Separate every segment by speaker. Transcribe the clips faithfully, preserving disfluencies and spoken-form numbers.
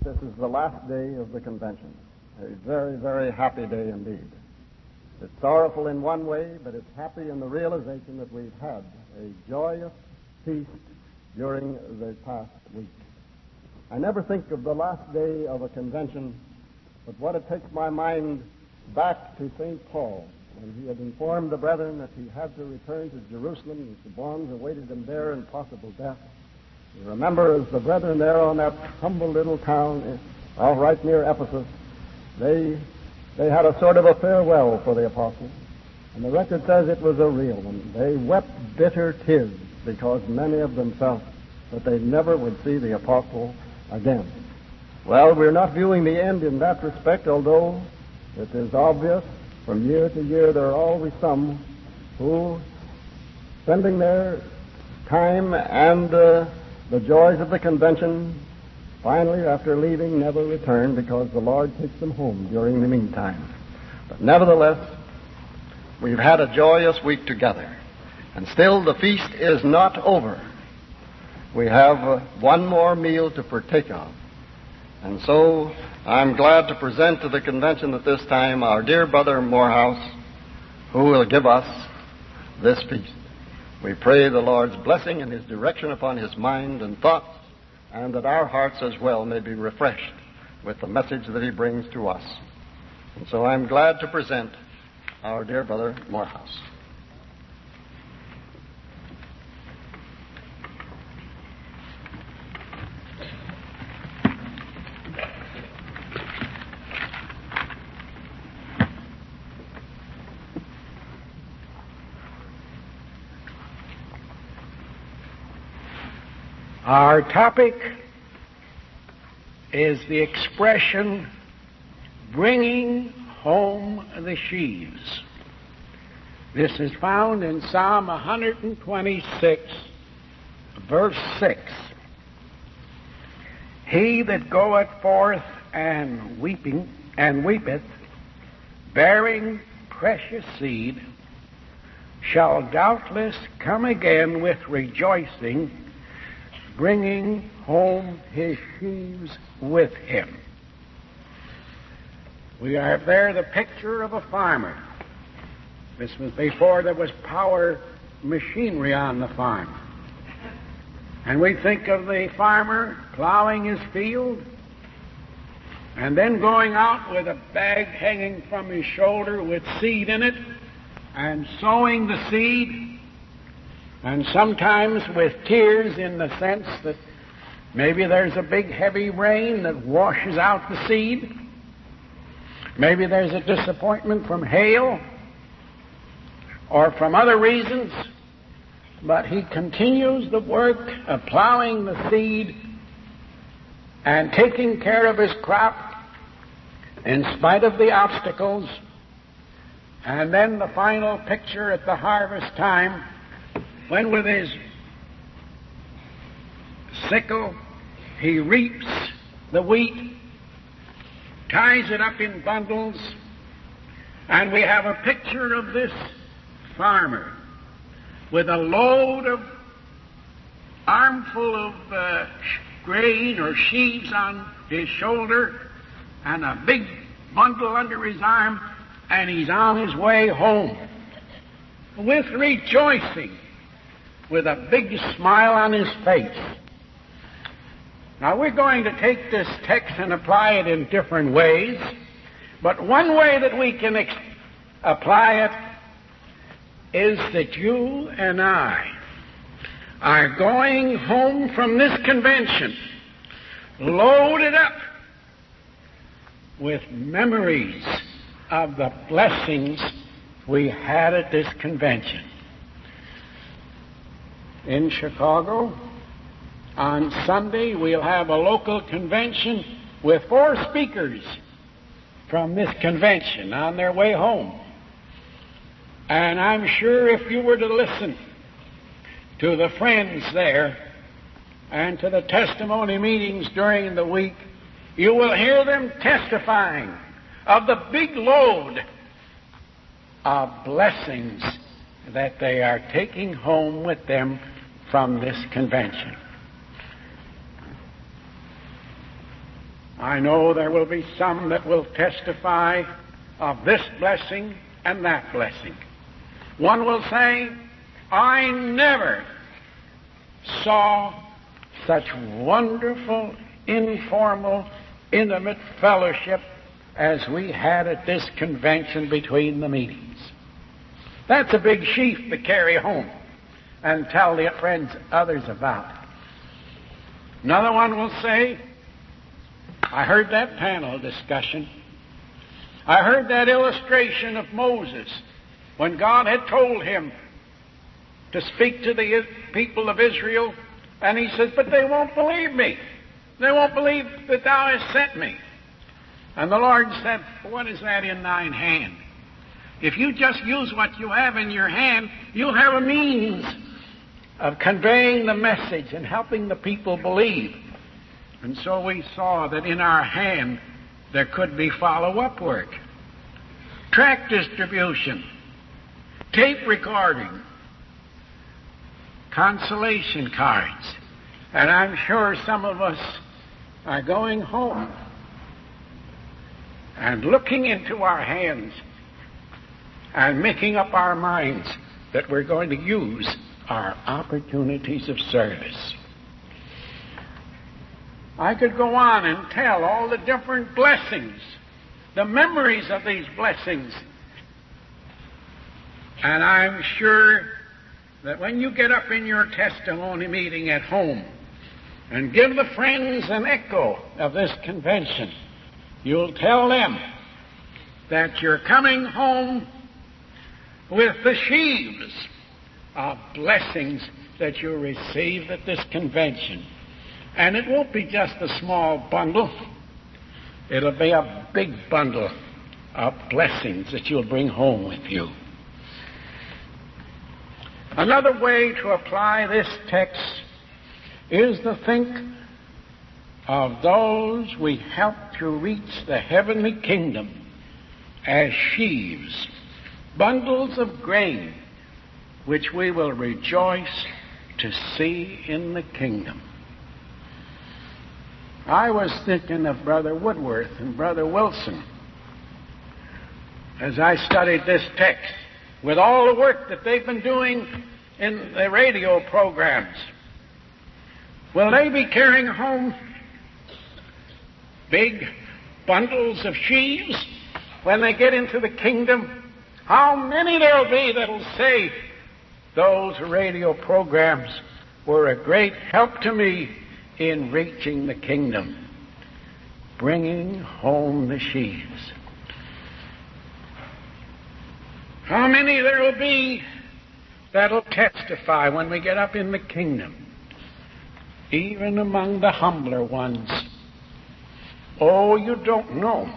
Speaker 1: this is the last day of the convention. A very, very happy day indeed. It's sorrowful in one way, but it's happy in the realization that we've had a joyous feast during the past week. I never think of the last day of a convention, but what it takes my mind back to Saint Paul, when he had informed the brethren that he had to return to Jerusalem, and the bonds awaited him there in possible death. You remember, as the brethren there on that humble little town, uh, right near Ephesus, they they had a sort of a farewell for the apostle, and the record says it was a real one. They wept bitter tears because many of them felt that they never would see the apostle again. Well, we're not viewing the end in that respect, although it is obvious from year to year there are always some who, spending their time and uh, the joys of the convention, finally, after leaving, never return because the Lord takes them home during the meantime. But nevertheless, we've had a joyous week together, and still the feast is not over. We have uh, one more meal to partake of. And so I'm glad to present to the convention at this time our dear brother Morehouse, who will give us this feast. We pray the Lord's blessing and His direction upon his mind and thoughts, and that our hearts as well may be refreshed with the message that he brings to us. And so I'm glad to present our dear brother Morehouse.
Speaker 2: Our topic is the expression, bringing home the sheaves. This is found in Psalm one twenty-six, verse six. He that goeth forth and weeping and weepeth, bearing precious seed, shall doubtless come again with rejoicing, bringing home his sheaves with him. We have there the picture of a farmer. This was before there was power machinery on the farm. And we think of the farmer plowing his field and then going out with a bag hanging from his shoulder with seed in it and sowing the seed, and sometimes with tears, in the sense that maybe there's a big heavy rain that washes out the seed. Maybe there's a disappointment from hail or from other reasons. But he continues the work of plowing the seed and taking care of his crop in spite of the obstacles. And then the final picture at the harvest time, when with his sickle he reaps the wheat, ties it up in bundles, and we have a picture of this farmer with a load of armful of uh, grain or sheaves on his shoulder and a big bundle under his arm, and he's on his way home with rejoicing, with a big smile on his face. Now, we're going to take this text and apply it in different ways, but one way that we can ex- apply it is that you and I are going home from this convention loaded up with memories of the blessings we had at this convention. In Chicago, on Sunday, we'll have a local convention with four speakers from this convention on their way home. And I'm sure if you were to listen to the friends there and to the testimony meetings during the week, you will hear them testifying of the big load of blessings that they are taking home with them from this convention. I know there will be some that will testify of this blessing and that blessing. One will say, I never saw such wonderful, informal, intimate fellowship as we had at this convention between the meetings. That's a big sheaf to carry home and tell the friends, others about. Another one will say, I heard that panel discussion. I heard that illustration of Moses when God had told him to speak to the people of Israel, and he says, but they won't believe me. They won't believe that thou hast sent me. And the Lord said, what is that in thine hand? If you just use what you have in your hand, you'll have a means of conveying the message and helping the people believe. And so we saw that in our hand there could be follow-up work, tract distribution, tape recording, consolation cards. And I'm sure some of us are going home and looking into our hands and making up our minds that we're going to use our opportunities of service. I could go on and tell all the different blessings, the memories of these blessings. And I'm sure that when you get up in your testimony meeting at home and give the friends an echo of this convention, you'll tell them that you're coming home with the sheaves of blessings that you received at this convention. And it won't be just a small bundle. It'll be a big bundle of blessings that you'll bring home with you. Another way to apply this text is to think of those we help to reach the heavenly kingdom as sheaves, bundles of grain, which we will rejoice to see in the kingdom. I was thinking of Brother Woodworth and Brother Wilson as I studied this text, with all the work that they've been doing in the radio programs. Will they be carrying home big bundles of sheaves when they get into the kingdom? How many there'll be that'll say, those radio programs were a great help to me in reaching the kingdom, bringing home the sheaves. How many there will be that'll testify when we get up in the kingdom, even among the humbler ones. Oh, you don't know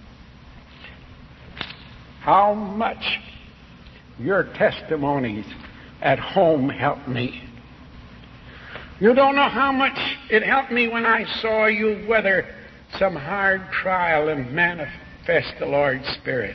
Speaker 2: how much your testimonies at home helped me. You don't know how much it helped me when I saw you weather some hard trial and manifest the Lord's Spirit.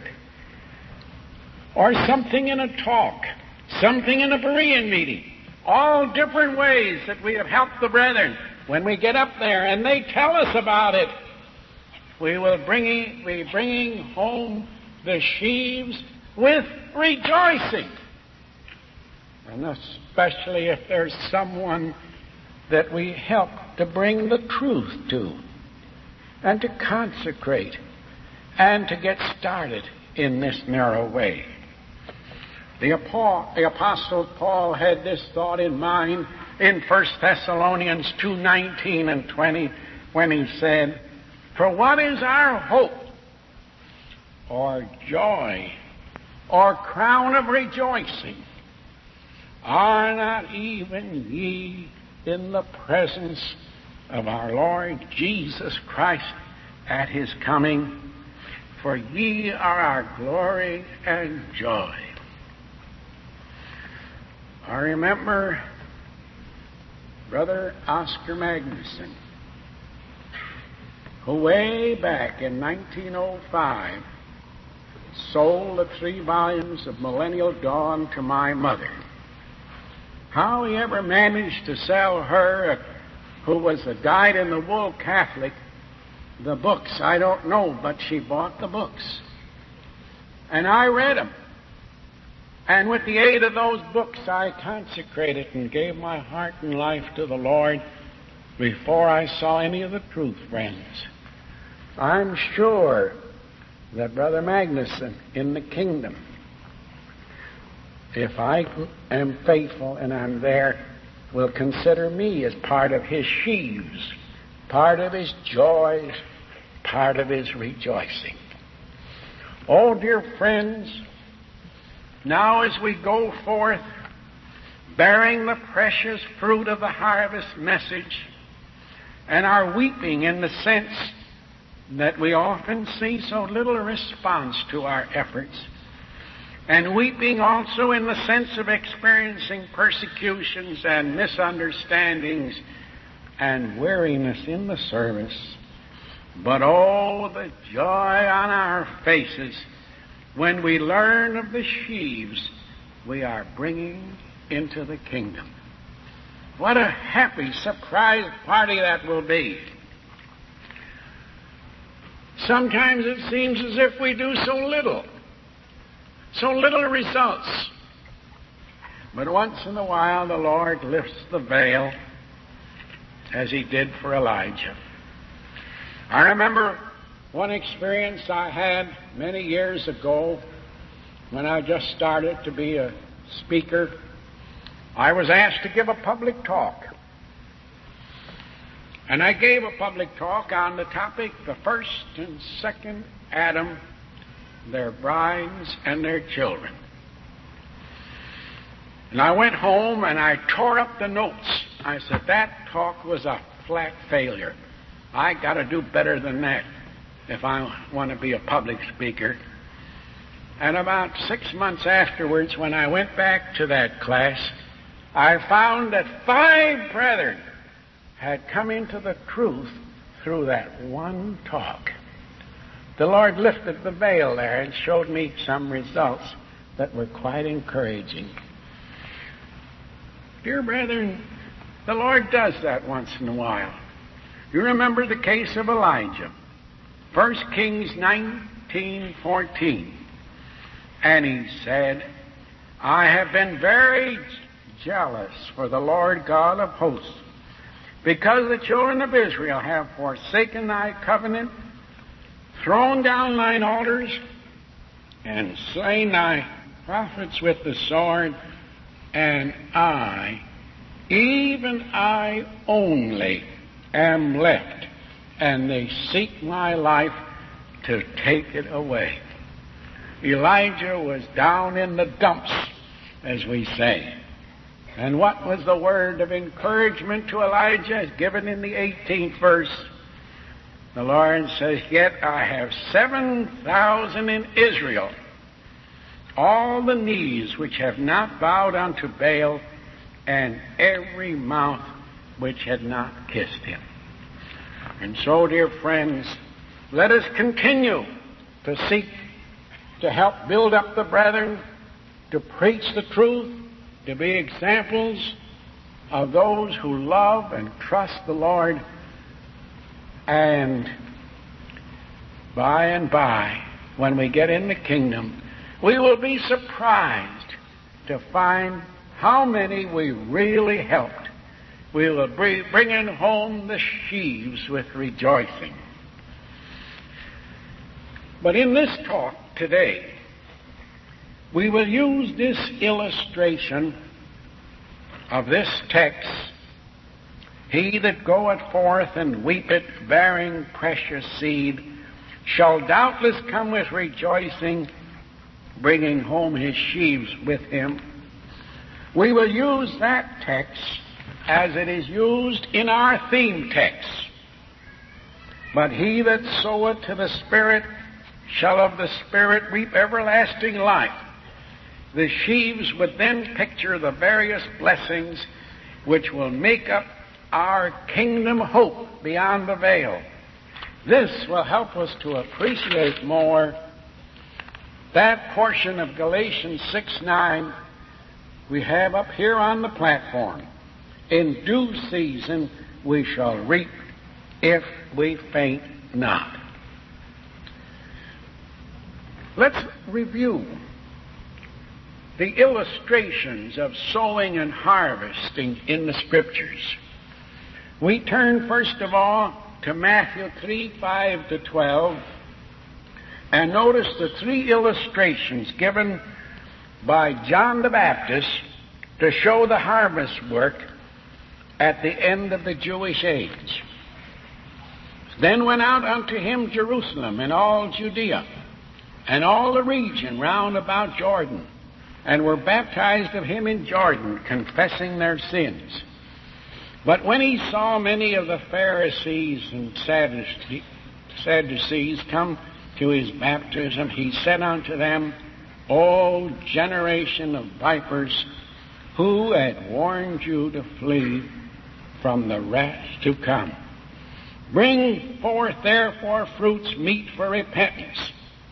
Speaker 2: Or something in a talk, something in a Berean meeting. All different ways that we have helped the brethren. When we get up there and they tell us about it, we will bring, be bringing home the sheaves with rejoicing. And especially if there's someone that we help to bring the truth to and to consecrate and to get started in this narrow way. The Apostle Paul had this thought in mind in First Thessalonians two nineteen and twenty when he said, for what is our hope or joy or crown of rejoicing? Are not even ye in the presence of our Lord Jesus Christ at his coming? For ye are our glory and joy. I remember Brother Oscar Magnuson, who way back in nineteen oh five sold the three volumes of Millennial Dawn to my mother. How he ever managed to sell her, who was a dyed-in-the-wool Catholic, the books. I don't know, but she bought the books. And I read them. And with the aid of those books, I consecrated and gave my heart and life to the Lord before I saw any of the truth, friends. I'm sure that Brother Magnuson in the kingdom, if I am faithful and I'm there, will consider me as part of his sheaves, part of his joys, part of his rejoicing. Oh, dear friends, now as we go forth, bearing the precious fruit of the harvest message, and are weeping in the sense that we often see so little response to our efforts, and weeping also in the sense of experiencing persecutions and misunderstandings and weariness in the service. But oh, the joy on our faces when we learn of the sheaves we are bringing into the kingdom. What a happy surprise party that will be. Sometimes it seems as if we do so little, so little results. But once in a while the Lord lifts the veil, as he did for Elijah. I remember one experience I had many years ago when I just started to be a speaker. I was asked to give a public talk. And I gave a public talk on the topic, the first and second Adam, their brides and their children. And I went home and I tore up the notes. I said, that talk was a flat failure. I got to do better than that if I want to be a public speaker. And about six months afterwards, when I went back to that class, I found that five brethren had come into the truth through that one talk. The Lord lifted the veil there and showed me some results that were quite encouraging. Dear brethren, the Lord does that once in a while. You remember the case of Elijah, First Kings nineteen fourteen. And he said, I have been very jealous for the Lord God of hosts, because the children of Israel have forsaken thy covenant, thrown down thine altars, and slain thy prophets with the sword, and I, even I only, am left, and they seek my life to take it away. Elijah was down in the dumps, as we say. And what was the word of encouragement to Elijah, as given in the eighteenth verse? The Lord says, yet I have seven thousand in Israel, all the knees which have not bowed unto Baal, and every mouth which had not kissed him. And so, dear friends, let us continue to seek to help build up the brethren, to preach the truth, to be examples of those who love and trust the Lord. And by and by, when we get in the kingdom, we will be surprised to find how many we really helped. We will be bringing home the sheaves with rejoicing. But in this talk today, we will use this illustration of this text. He that goeth forth and weepeth, bearing precious seed, shall doubtless come with rejoicing, bringing home his sheaves with him. We will use that text as it is used in our theme text. But he that soweth to the Spirit shall of the Spirit reap everlasting life. The sheaves would then picture the various blessings which will make up our kingdom hope beyond the veil. This will help us to appreciate more that portion of Galatians six nine we have up here on the platform. In due season we shall reap if we faint not. Let's review the illustrations of sowing and harvesting in the Scriptures. We turn first of all to Matthew three, five to twelve, and notice the three illustrations given by John the Baptist to show the harvest work at the end of the Jewish age. Then went out unto him Jerusalem and all Judea and all the region round about Jordan, and were baptized of him in Jordan, confessing their sins. But when he saw many of the Pharisees and Sadducees come to his baptism, he said unto them, O generation of vipers, who had warned you to flee from the wrath to come? Bring forth therefore fruits meet for repentance.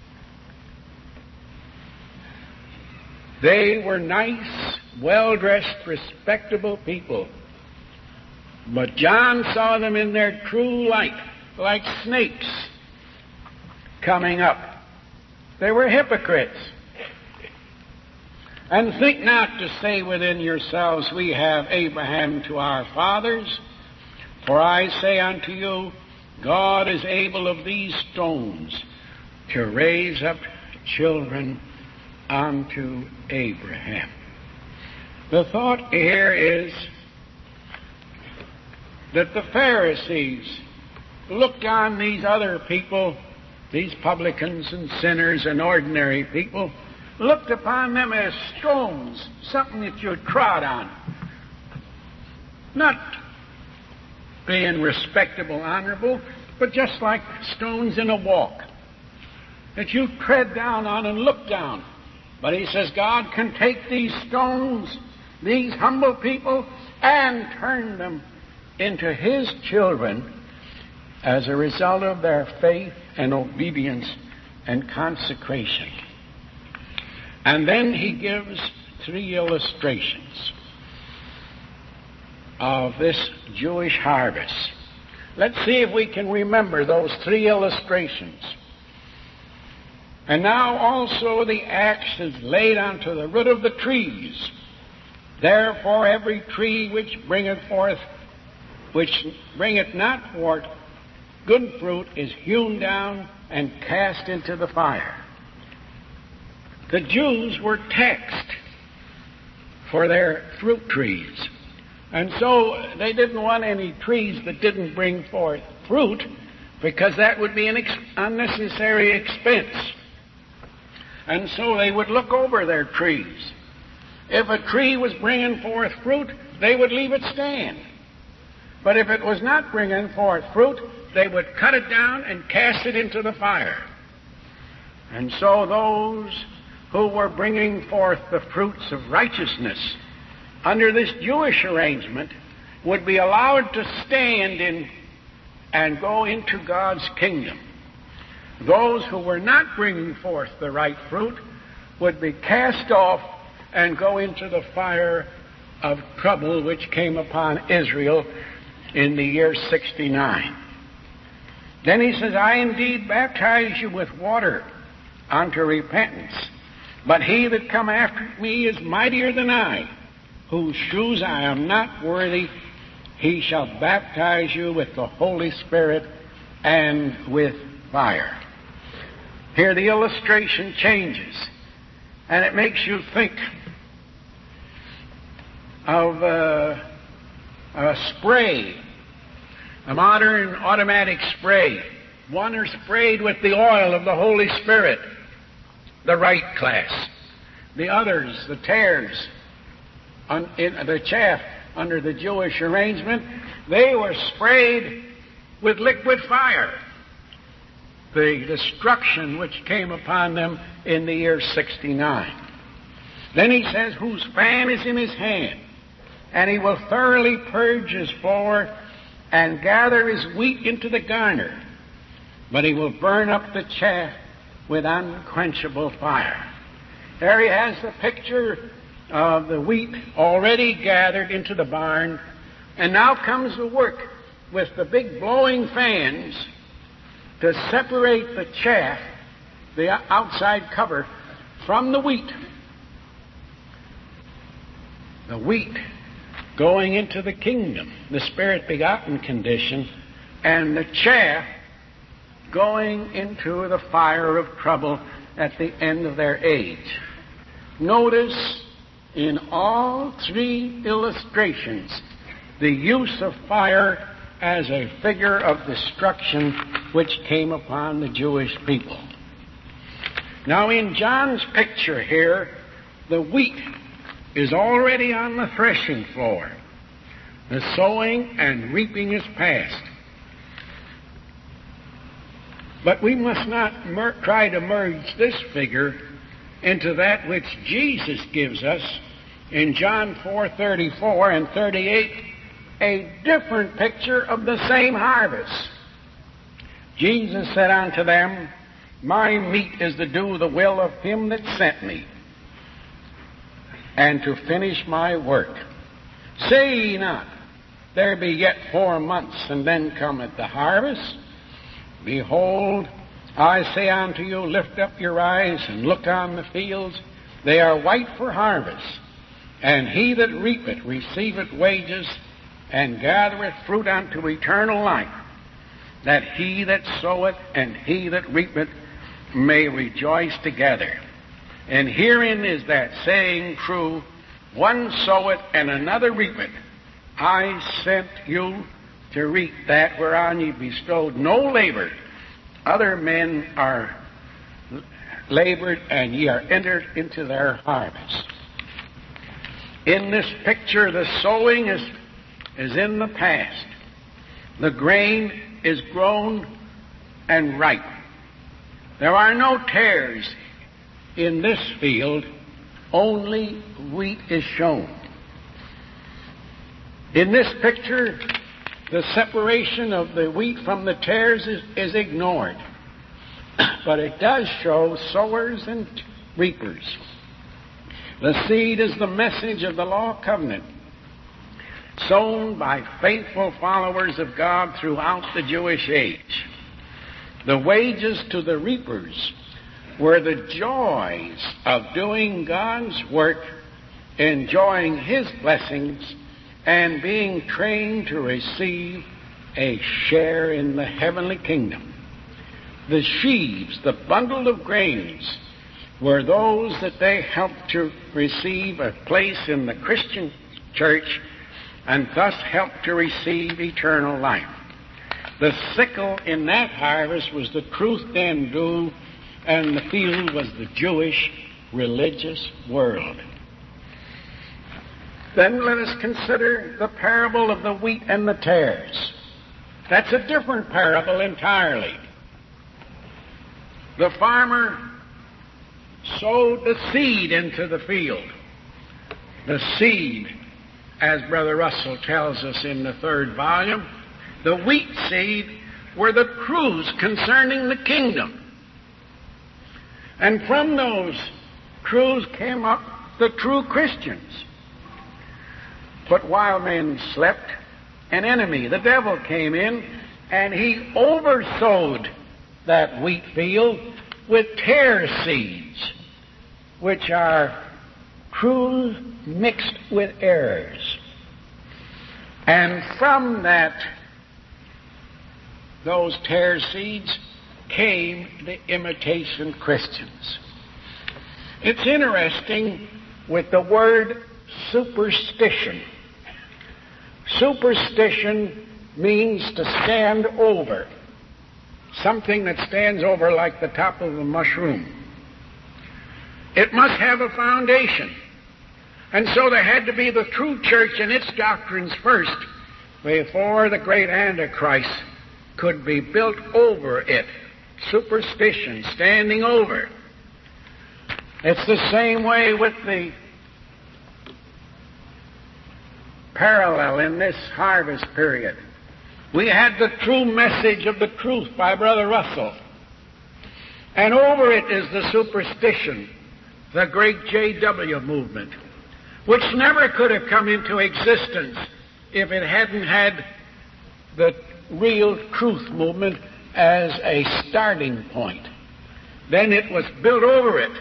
Speaker 2: They were nice, well-dressed, respectable people. But John saw them in their true light, like snakes coming up. They were hypocrites. And think not to say within yourselves, we have Abraham to our fathers. For I say unto you, God is able of these stones to raise up children unto Abraham. The thought here is that the Pharisees looked on these other people, these publicans and sinners and ordinary people, looked upon them as stones, something that you trod on. Not being respectable, honorable, but just like stones in a walk that you tread down on and look down. But he says God can take these stones, these humble people, and turn them into his children as a result of their faith and obedience and consecration. And then he gives three illustrations of this Jewish harvest. Let's see if we can remember those three illustrations. And now also the axe is laid unto the root of the trees. Therefore every tree which bringeth forth, which bringeth not forth good fruit, is hewn down and cast into the fire. The Jews were taxed for their fruit trees. And so they didn't want any trees that didn't bring forth fruit, because that would be an ex- unnecessary expense. And so they would look over their trees. If a tree was bringing forth fruit, they would leave it stand. But if it was not bringing forth fruit, they would cut it down and cast it into the fire. And so those who were bringing forth the fruits of righteousness under this Jewish arrangement would be allowed to stand in and go into God's kingdom. Those who were not bringing forth the right fruit would be cast off and go into the fire of trouble which came upon Israel in the year sixty-nine. Then he says, I indeed baptize you with water unto repentance, but he that come after me is mightier than I, whose shoes I am not worthy. He shall baptize you with the Holy Spirit and with fire. Here the illustration changes, and it makes you think of uh, a spray, a modern automatic spray. One are sprayed with the oil of the Holy Spirit, the right class. The others, the tares, on, in, the chaff under the Jewish arrangement, they were sprayed with liquid fire. The destruction which came upon them in the year sixty-nine. Then he says, whose fan is in his hand, and he will thoroughly purge his floor and gather his wheat into the garner, but he will burn up the chaff with unquenchable fire. There he has the picture of the wheat already gathered into the barn, and now comes the work with the big blowing fans to separate the chaff, the outside cover, from the wheat. The wheat going into the kingdom, the Spirit-begotten condition, and the chaff going into the fire of trouble at the end of their age. Notice in all three illustrations the use of fire as a figure of destruction which came upon the Jewish people. Now in John's picture here, the wheat is already on the threshing floor. The sowing and reaping is past. But we must not mer- try to merge this figure into that which Jesus gives us in John four thirty-four and thirty-eight, a different picture of the same harvest. Jesus said unto them, My meat is to do the will of him that sent me, and to finish my work. Say ye not, There be yet four months, and then cometh the harvest. Behold, I say unto you, lift up your eyes and look on the fields. They are white for harvest. And he that reapeth receiveth wages, and gathereth fruit unto eternal life, that he that soweth and he that reapeth may rejoice together. And herein is that saying true, one soweth and another reapeth. I sent you to reap that whereon ye bestowed no labor. Other men are labored, and ye are entered into their harvest. In this picture, the sowing is, is in the past. The grain is grown and ripe. There are no tares in this field, only wheat is shown. In this picture, the separation of the wheat from the tares is, is ignored. But it does show sowers and reapers. The seed is the message of the law covenant, sown by faithful followers of God throughout the Jewish age. The wages to the reapers were the joys of doing God's work, enjoying His blessings, and being trained to receive a share in the heavenly kingdom. The sheaves, the bundle of grains, were those that they helped to receive a place in the Christian church and thus helped to receive eternal life. The sickle in that harvest was the truth then due, and the field was the Jewish religious world. Then let us consider the parable of the wheat and the tares. That's a different parable entirely. The farmer sowed the seed into the field. The seed, as Brother Russell tells us in the third volume, the wheat seed were the truths concerning the kingdom. And from those truths came up the true Christians. But while men slept, an enemy, the devil, came in, and he oversowed that wheat field with tare seeds, which are truths mixed with errors. And from that, those tare seeds, came the imitation Christians. It's interesting with the word superstition. Superstition means to stand over. Something that stands over like the top of a mushroom. It must have a foundation. And so there had to be the true church and its doctrines first before the great Antichrist could be built over it. Superstition, standing over. It's the same way with the parallel in this harvest period. We had the true message of the truth by Brother Russell. And over it is the superstition, the great J W movement, which never could have come into existence if it hadn't had the real truth movement as a starting point. Then it was built over it,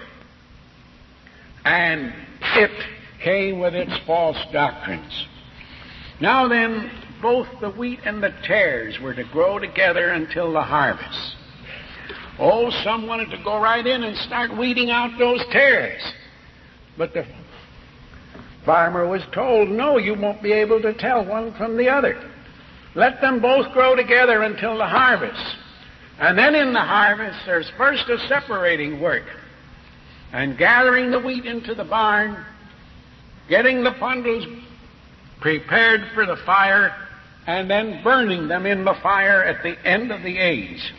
Speaker 2: and it came with its false doctrines. Now then, both the wheat and the tares were to grow together until the harvest. Oh, some wanted to go right in and start weeding out those tares. But the farmer was told, no, you won't be able to tell one from the other. Let them both grow together until the harvest. And then in the harvest, there's first a separating work, and gathering the wheat into the barn, getting the bundles prepared for the fire, and then burning them in the fire at the end of the age.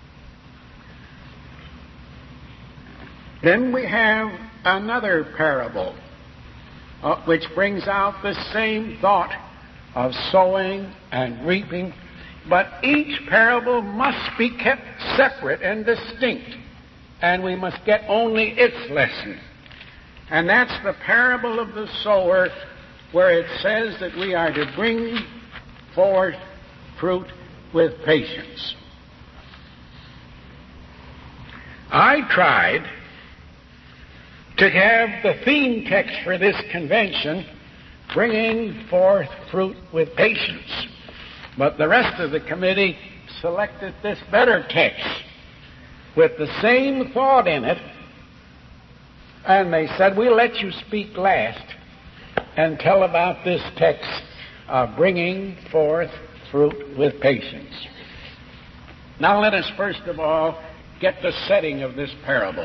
Speaker 2: Then we have another parable, uh, which brings out the same thought of sowing and reaping, but each parable must be kept separate and distinct, and we must get only its lesson. And that's the parable of the sower, where it says that we are to bring forth fruit with patience. I tried to have the theme text for this convention, bringing forth fruit with patience. But the rest of the committee selected this better text with the same thought in it, and they said, we'll let you speak last and tell about this text of bringing forth fruit with patience. Now let us first of all get the setting of this parable.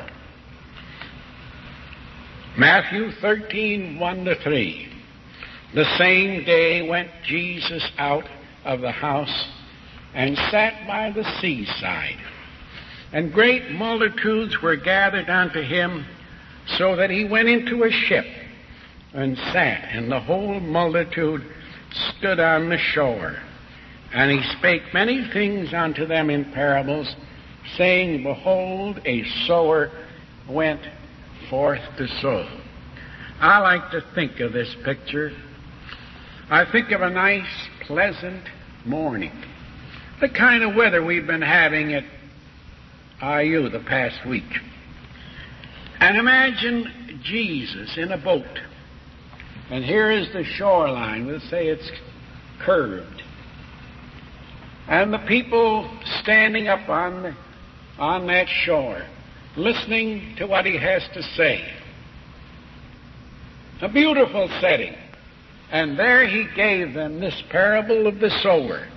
Speaker 2: Matthew thirteen, one to three. The same day went Jesus out of the house and sat by the seaside. And great multitudes were gathered unto him, so that he went into a ship and sat, and the whole multitude stood on the shore. And he spake many things unto them in parables, saying, Behold, a sower went forth to sow. I like to think of this picture. I think of a nice, pleasant morning, the kind of weather we've been having at I U the past week. And imagine Jesus in a boat. And here is the shoreline. We'll say it's curved. And the people standing up on, the, on that shore, listening to what he has to say. A beautiful setting. And there he gave them this parable of the sower.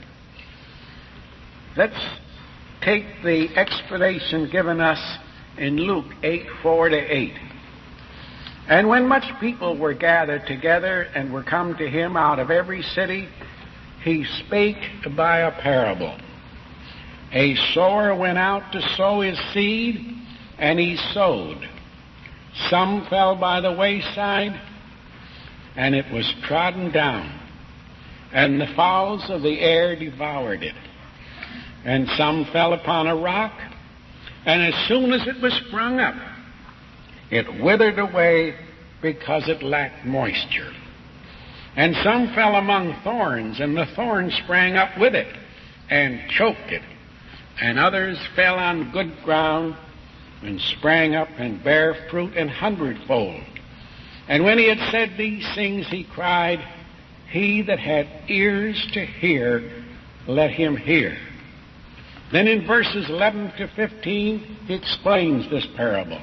Speaker 2: Let's take the explanation given us in Luke eight, four to eight. And when much people were gathered together and were come to him out of every city, he spake by a parable. A sower went out to sow his seed, and he sowed. Some fell by the wayside, and it was trodden down, and the fowls of the air devoured it. And some fell upon a rock, and as soon as it was sprung up, it withered away because it lacked moisture. And some fell among thorns, and the thorns sprang up with it and choked it. And others fell on good ground and sprang up and bare fruit an hundredfold. And when he had said these things, he cried, He that had ears to hear, let him hear. Then in verses eleven to fifteen, he explains this parable.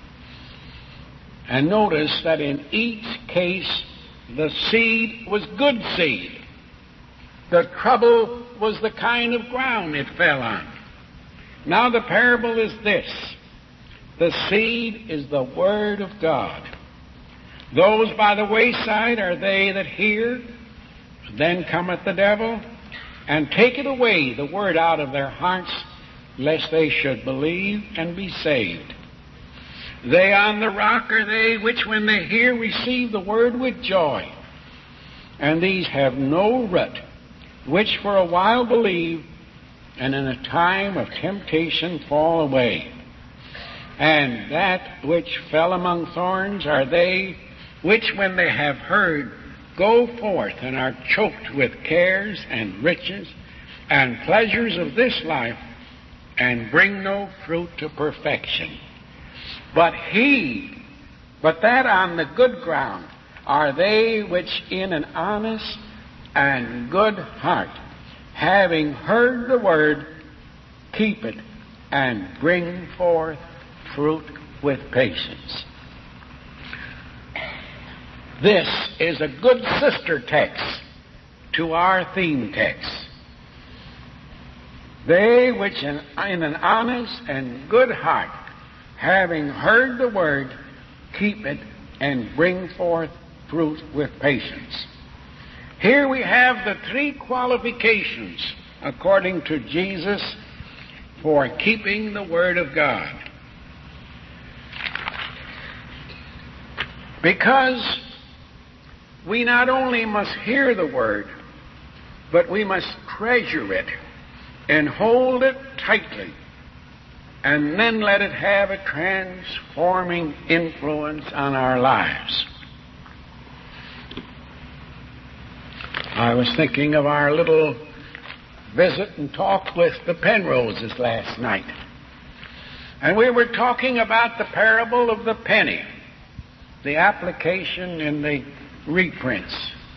Speaker 2: And notice that in each case, the seed was good seed. The trouble was the kind of ground it fell on. Now the parable is this. The seed is the Word of God. Those by the wayside are they that hear. Then cometh the devil, and taketh away the word out of their hearts, lest they should believe and be saved. They on the rock are they which when they hear receive the word with joy. And these have no root, which for a while believe, and in a time of temptation fall away. And that which fell among thorns are they which when they have heard go forth and are choked with cares and riches and pleasures of this life, and bring no fruit to perfection. But he, but that on the good ground are they which in an honest and good heart, having heard the word, keep it and bring forth fruit with patience. This is a good sister text to our theme text. They which in, in an honest and good heart, having heard the word, keep it and bring forth fruit with patience. Here we have the three qualifications, according to Jesus, for keeping the Word of God. Because we not only must hear the Word, but we must treasure it and hold it tightly, and then let it have a transforming influence on our lives. I was thinking of our little visit and talk with the Penroses last night. And we were talking about the parable of the penny, the application in the reprints.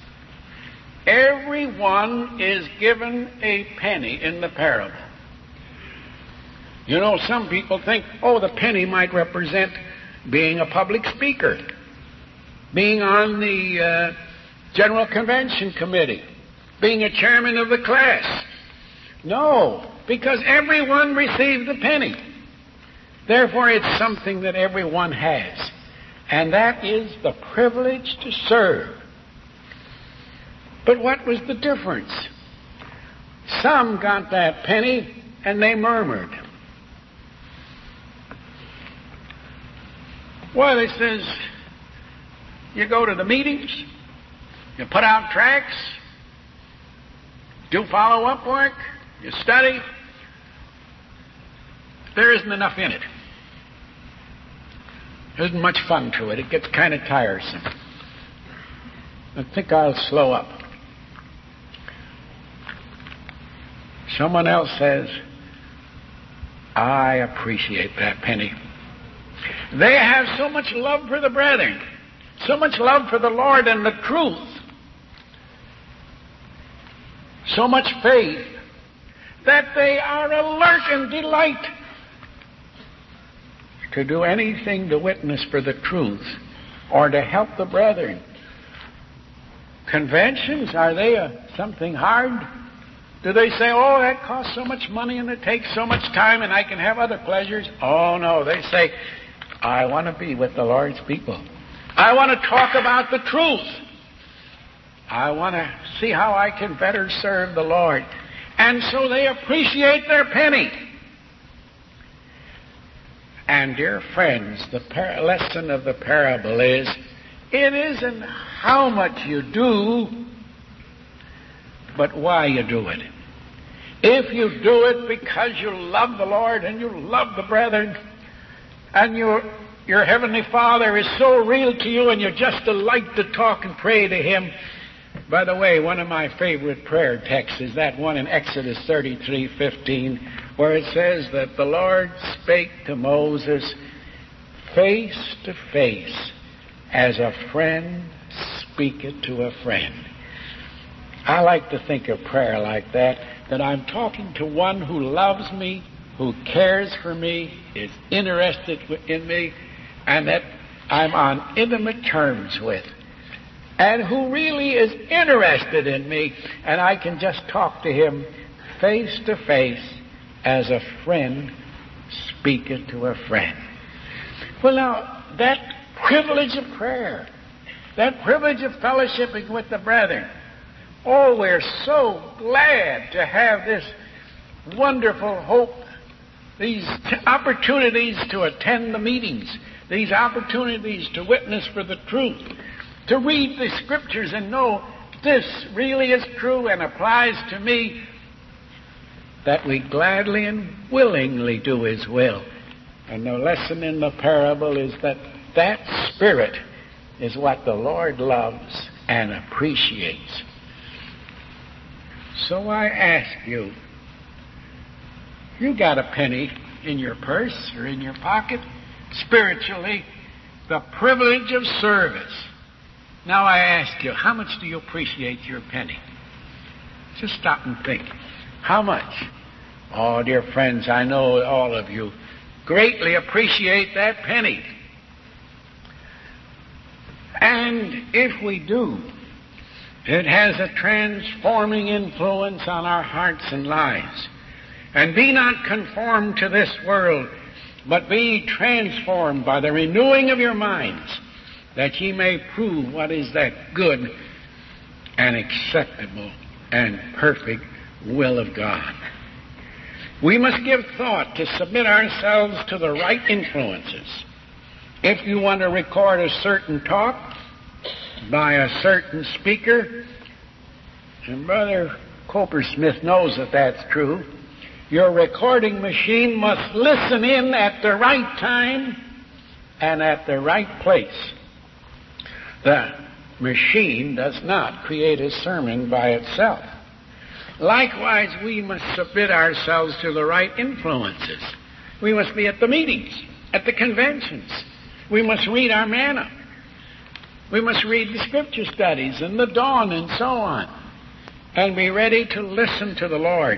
Speaker 2: Everyone is given a penny in the parable. You know, some people think, oh, the penny might represent being a public speaker, being on the uh, General Convention Committee, being a chairman of the class. No, because everyone received the penny. Therefore, it's something that everyone has. And that is the privilege to serve. But what was the difference? Some got that penny and they murmured. Well, it says, you go to the meetings, you put out tracts, do follow-up work, you study. There isn't enough in it. There isn't much fun to it. It gets kind of tiresome. I think I'll slow up. Someone else says, I appreciate that penny. They have so much love for the brethren, so much love for the Lord and the truth, so much faith, that they are alert and delight to do anything to witness for the truth or to help the brethren. Conventions, are they a, something hard? Do they say, oh, that costs so much money and it takes so much time and I can have other pleasures? Oh, no. They say, I want to be with the Lord's people. I want to talk about the truth. I want to see how I can better serve the Lord. And so they appreciate their penny. And dear friends, the par- lesson of the parable is, it isn't how much you do, but why you do it. If you do it because you love the Lord and you love the brethren, and your, your Heavenly Father is so real to you and you just delight to talk and pray to Him. By the way, one of my favorite prayer texts is that one in Exodus thirty-three fifteen, where it says that the Lord spake to Moses face to face as a friend speaketh to a friend. I like to think of prayer like that, that I'm talking to one who loves me, who cares for me, is interested in me, and that I'm on intimate terms with, and who really is interested in me, and I can just talk to him face to face as a friend speaketh to a friend. Well, now, that privilege of prayer, that privilege of fellowshipping with the brethren, oh, we're so glad to have this wonderful hope, these t- opportunities to attend the meetings, these opportunities to witness for the truth, to read the Scriptures and know this really is true and applies to me, that we gladly and willingly do His will. And the lesson in the parable is that that spirit is what the Lord loves and appreciates. So I ask you, You got a penny in your purse or in your pocket. Spiritually, the privilege of service. Now I ask you, how much do you appreciate your penny? Just stop and think. How much? Oh, dear friends, I know all of you greatly appreciate that penny. And if we do, it has a transforming influence on our hearts and lives. And be not conformed to this world, but be transformed by the renewing of your minds, that ye may prove what is that good and acceptable and perfect will of God. We must give thought to submit ourselves to the right influences. If you want to record a certain talk by a certain speaker, and Brother Copersmith knows that that's true, your recording machine must listen in at the right time and at the right place. The machine does not create a sermon by itself. Likewise, we must submit ourselves to the right influences. We must be at the meetings, at the conventions. We must read our manna. We must read the scripture studies and the dawn and so on, and be ready to listen to the Lord.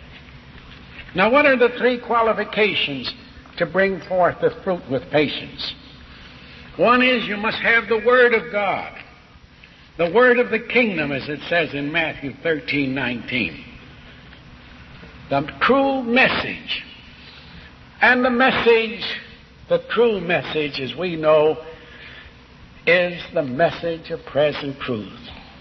Speaker 2: Now, what are the three qualifications to bring forth the fruit with patience? One is you must have the Word of God, the Word of the kingdom, as it says in Matthew thirteen nineteen. The true message. And the message, the true message, as we know, is the message of present truth.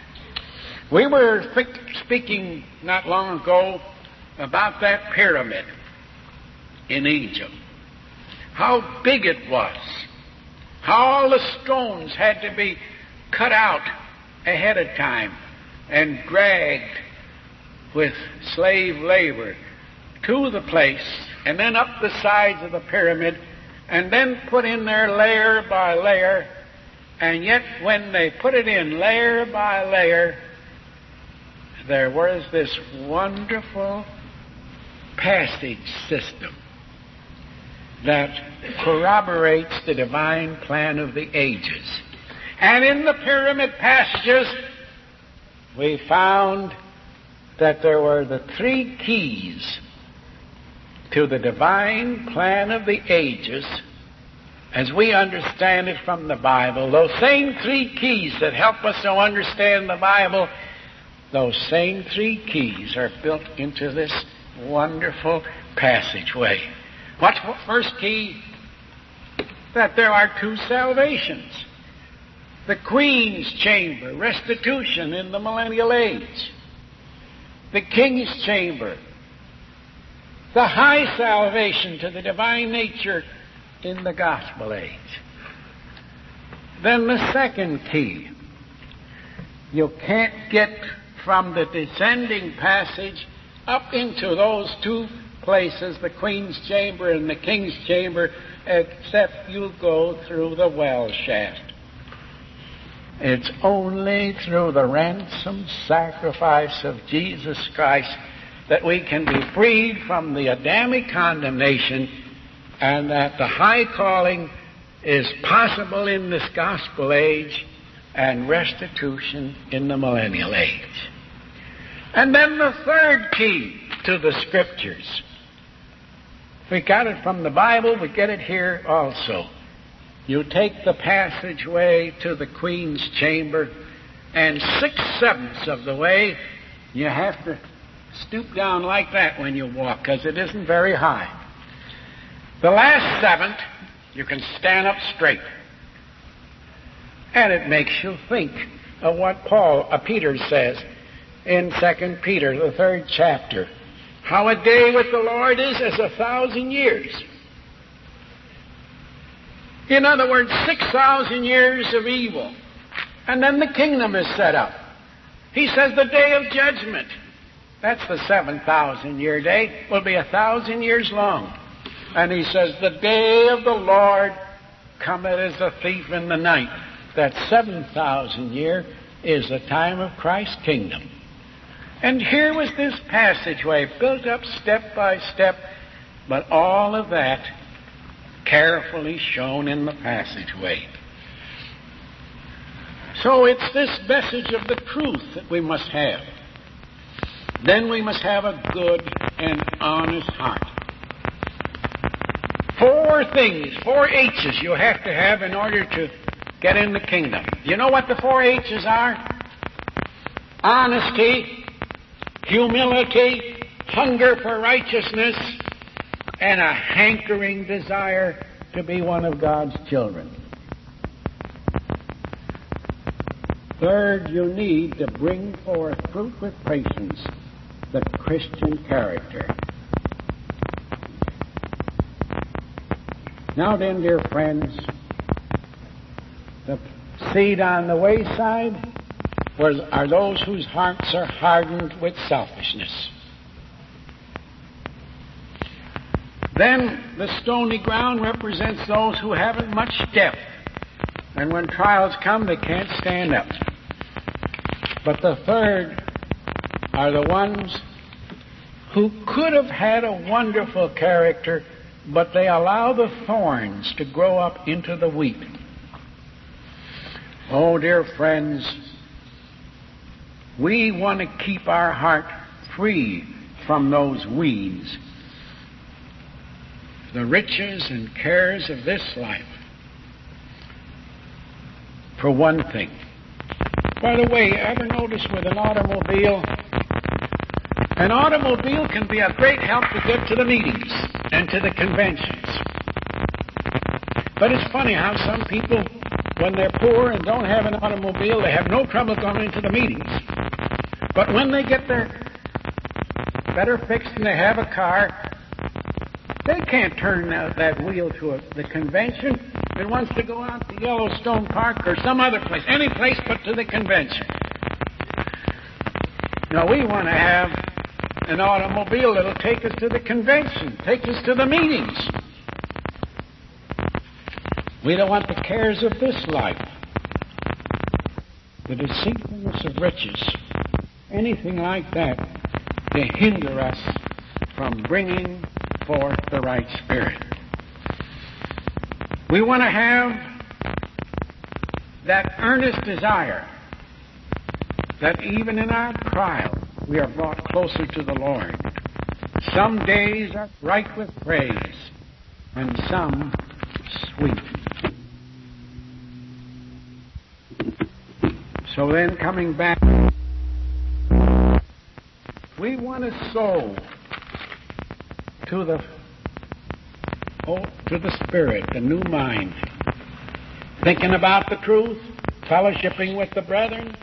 Speaker 2: We were speaking not long ago about that pyramid in Egypt. How big it was. How all the stones had to be cut out ahead of time and dragged with slave labor to the place and then up the sides of the pyramid and then put in there layer by layer. And yet when they put it in layer by layer, there was this wonderful passage system that corroborates the divine plan of the ages. And in the pyramid passages, we found that there were the three keys to the divine plan of the ages, as we understand it from the Bible. Those same three keys that help us to understand the Bible, those same three keys are built into this wonderful passageway. What's the first key? That there are two salvations. The Queen's chamber, restitution in the millennial age. The King's chamber, the high salvation to the divine nature in the gospel age. Then the second key. You can't get from the descending passage up into those two places, the Queen's chamber and the King's chamber, except you go through the well shaft. It's only through the ransom sacrifice of Jesus Christ that we can be freed from the Adamic condemnation, and that the high calling is possible in this gospel age and restitution in the millennial age. And then the third key to the Scriptures. We got it from the Bible, we get it here also. You take the passageway to the Queen's chamber, and six-sevenths of the way you have to stoop down like that when you walk, because it isn't very high. The last seventh, you can stand up straight. And it makes you think of what Paul, uh, Peter says in Second Peter, the third chapter. How a day with the Lord is as a thousand years. In other words, six thousand years of evil. And then the kingdom is set up. He says the day of judgment, that's the seven thousand year day, will be a thousand years long. And he says the day of the Lord cometh as a thief in the night. That seven thousand year is the time of Christ's kingdom. And here was this passageway built up step by step But all of that carefully shown in the passageway. So it's this message of the truth that we must have. Then we must have a good and honest heart. Four things, four H's you have to have in order to get in the kingdom. You know what the four H's are? Honesty, humility, hunger for righteousness, and a hankering desire to be one of God's children. Third, you need to bring forth fruit with patience, the Christian character. Now then, dear friends, the seed on the wayside are those whose hearts are hardened with selfishness. Then the stony ground represents those who haven't much depth, and when trials come, they can't stand up. But the third are the ones who could have had a wonderful character, but they allow the thorns to grow up into the wheat. Oh, dear friends, we want to keep our heart free from those weeds, the riches and cares of this life. For one thing. By the way, ever notice with an automobile, an automobile can be a great help to get to the meetings and to the conventions. But it's funny how some people, when they're poor and don't have an automobile, they have no trouble going into the meetings. But when they get their better fixed and they have a car, they can't turn that, that wheel to a, the convention. It wants to go out to Yellowstone Park or some other place, any place but to the convention. Now, we want to have an automobile that'll take us to the convention, take us to the meetings. We don't want the cares of this life, the deceitfulness of riches, anything like that to hinder us from bringing forth the right spirit. We want to have that earnest desire that even in our trial we are brought closer to the Lord. Some days are bright with praise, and some sweet. So then, coming back, we want to sow to the Oh, to the Spirit, the new mind, thinking about the truth, fellowshipping with the brethren,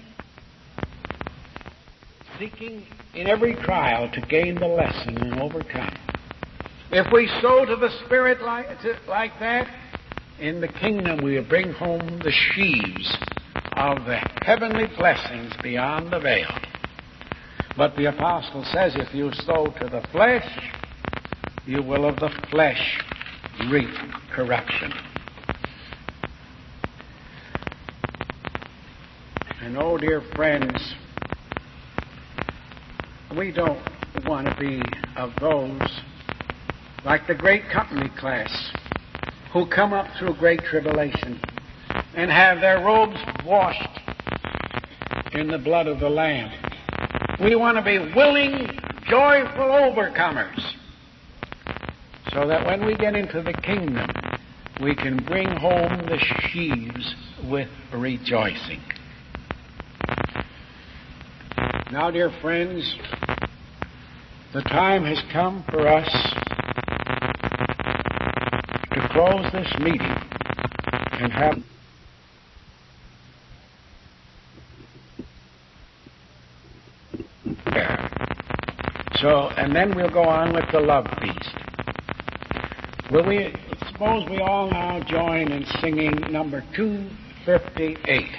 Speaker 2: seeking in every trial to gain the lesson and overcome. If we sow to the Spirit like, like that, in the kingdom we will bring home the sheaves of the heavenly blessings beyond the veil. But the apostle says, if you sow to the flesh, you will of the flesh reap corruption. And oh, dear friends, we don't want to be of those like the great company class who come up through great tribulation and have their robes washed in the blood of the Lamb. We want to be willing, joyful overcomers, so that when we get into the kingdom, we can bring home the sheaves with rejoicing. Now, dear friends, the time has come for us to close this meeting and have so, and then we'll go on with the love feast. Will we, suppose we all now join in singing number two fifty-eight.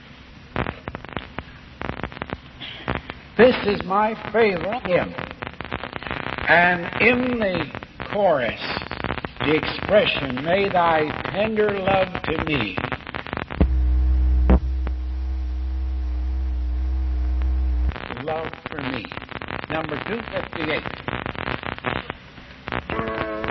Speaker 2: This is my favorite hymn. And in the chorus, the expression, may thy tender love to me love for me. Number two fifty-eight.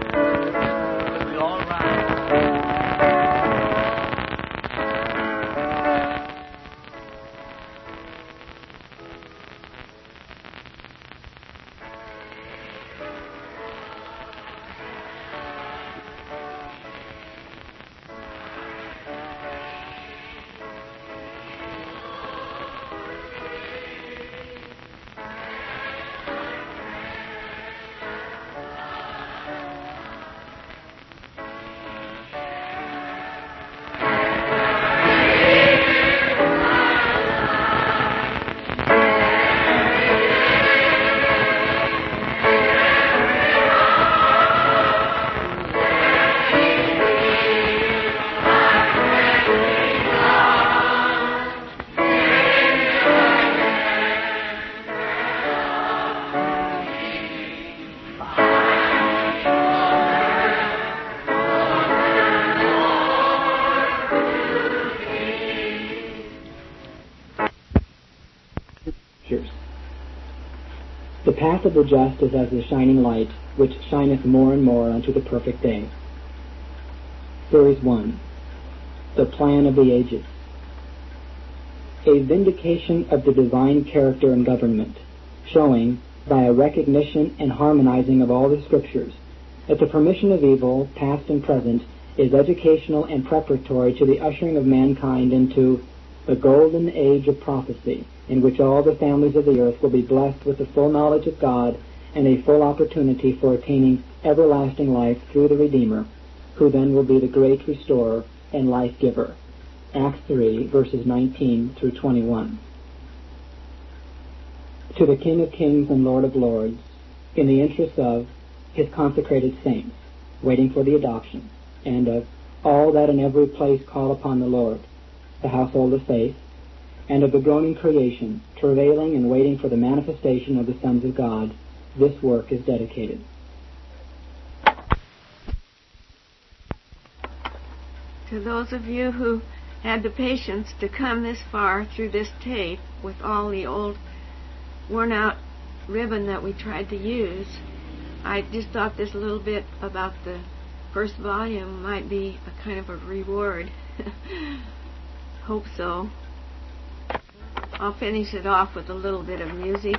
Speaker 3: path of the just is as the shining light, which shineth more and more unto the perfect day. Series one. The Plan of the Ages. A vindication of the divine character and government, showing, by a recognition and harmonizing of all the Scriptures, that the permission of evil, past and present, is educational and preparatory to the ushering of mankind into the golden age of prophecy, in which all the families of the earth will be blessed with the full knowledge of God and a full opportunity for attaining everlasting life through the Redeemer, who then will be the great restorer and life-giver. Acts three, verses nineteen through twenty-one. To the King of Kings and Lord of Lords, in the interest of his consecrated saints, waiting for the adoption, and of all that in every place call upon the Lord, the household of faith, and of the groaning creation, travailing and waiting for the manifestation of the sons of God, this work is dedicated.
Speaker 4: To those of you who had the patience to come this far through this tape with all the old worn-out ribbon that we tried to use, I just thought this little bit about the first volume might be a kind of a reward. Hope so. I'll finish it off with a little bit of music.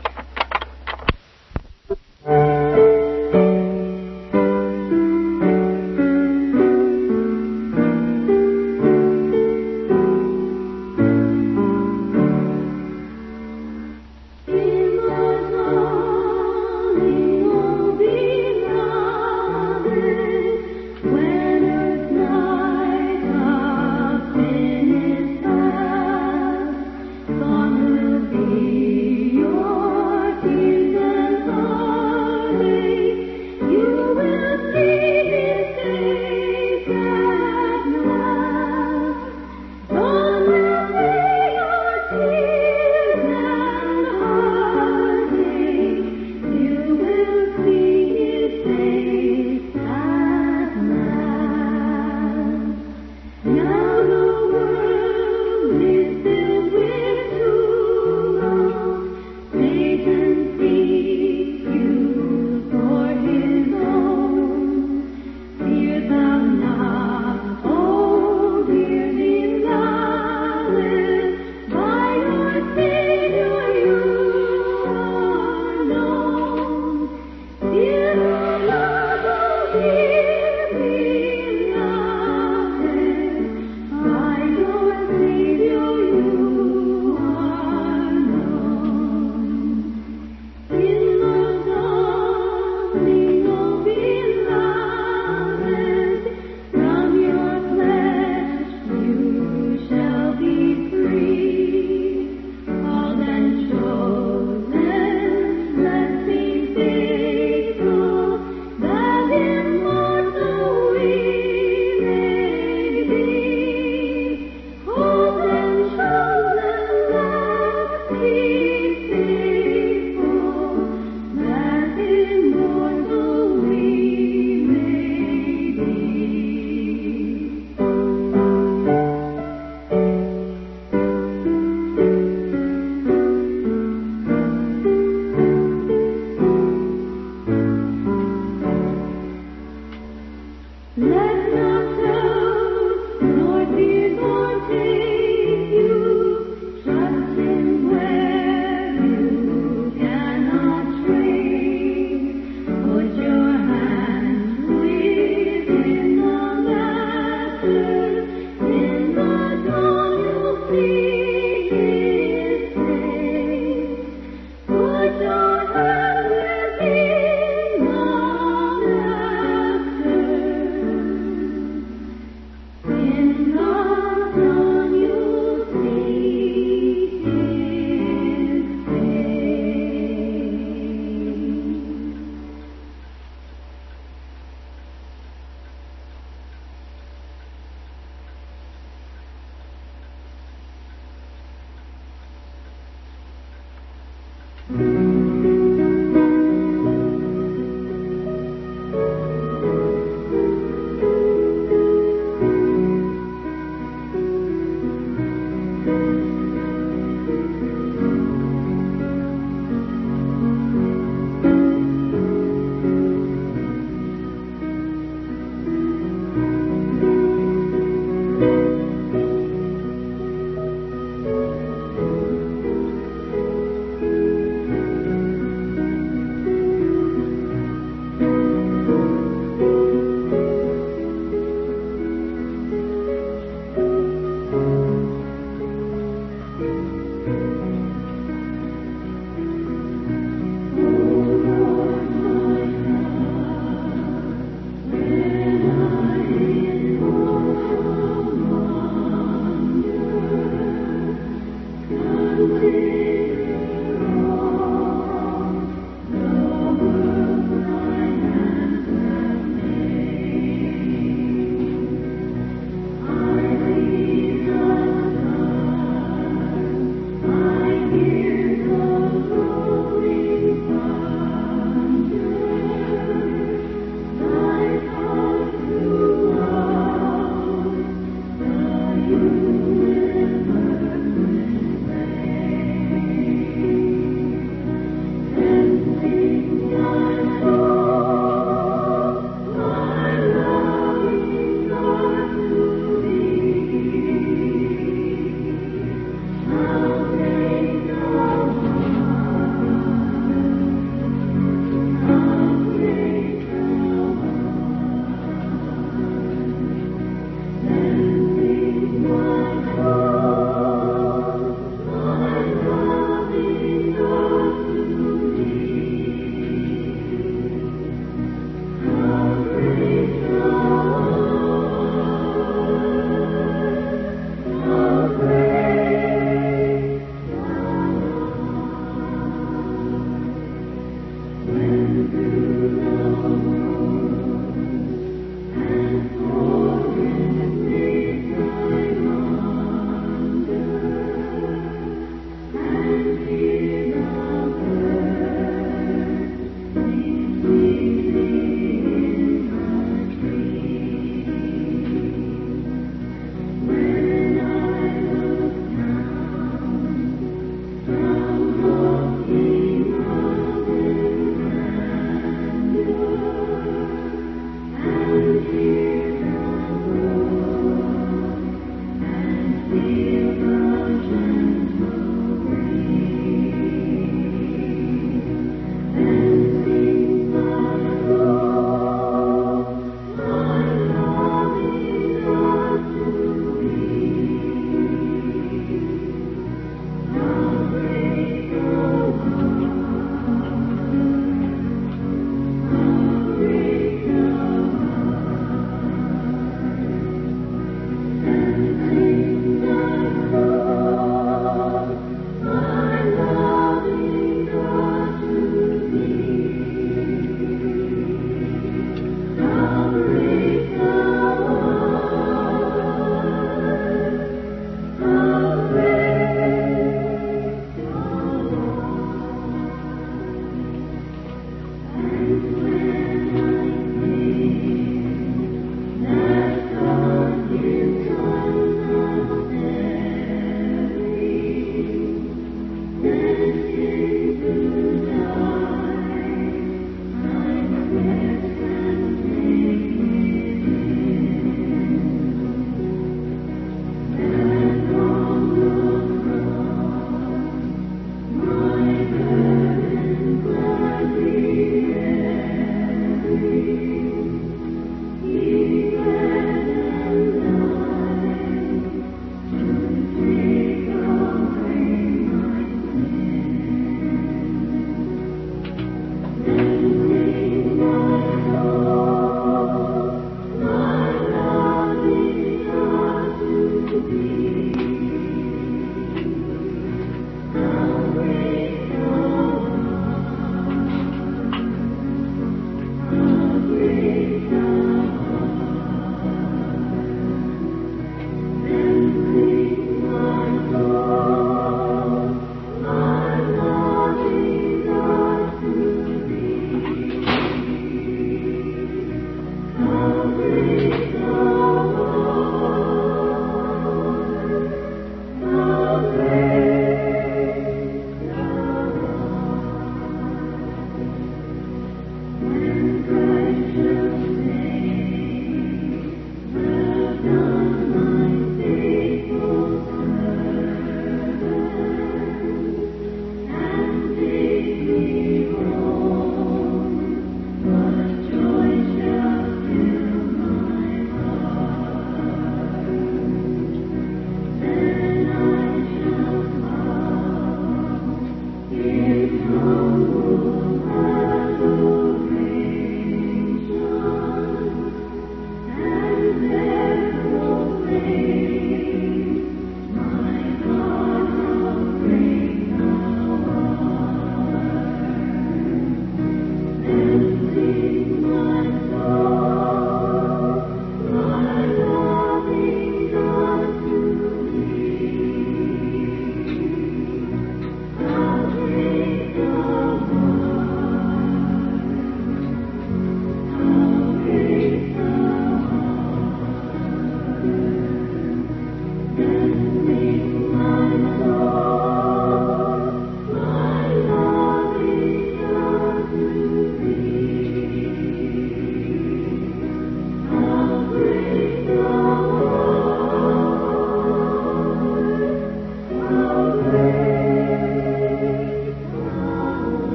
Speaker 5: Calvary.